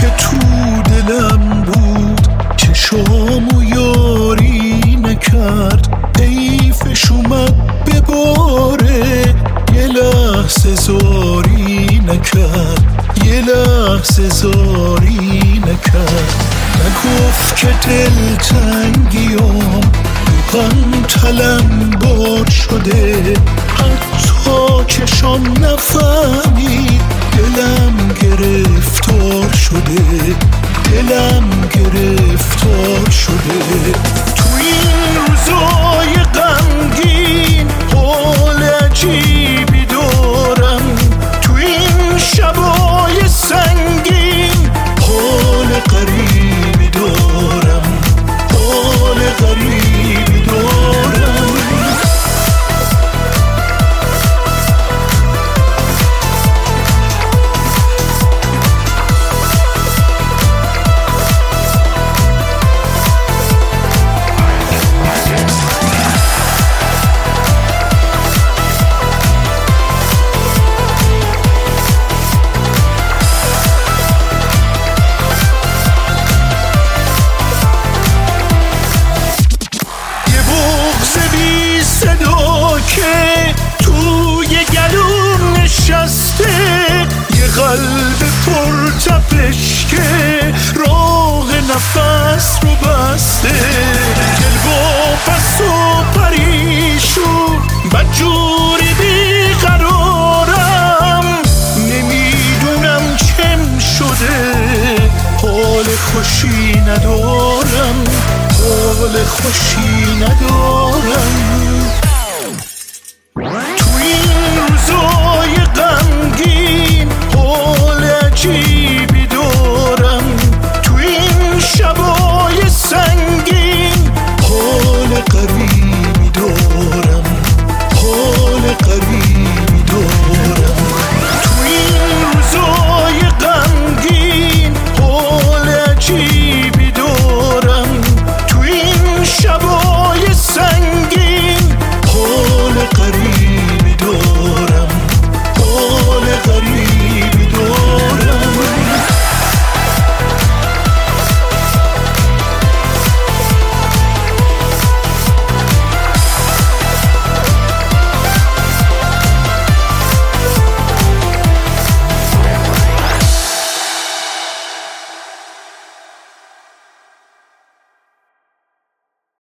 که تو دلم بود چشامو یاری نکرد، حیفش اومد بباره، یه لحظه زاری نکرد، یه لحظه زاری نکرد. نگفت که دلتنگیام روغن تلمبار شده، حتی چشام نفهمید دلم گرفتار شده، دلم گرفتار شده. تو این روزای غمگین حال عجیبی دارم، تو این شبای سنگین حال غریبی دارم، حال غریبی دارم. که توی گلوم نشسته، یه قلب پرتپش که راه نفس رو بسته، دل با پس و پریشون بدجوری بیقرارم، نمیدونم چم شده، حال خوشی ندارم، حال خوشی ندارم.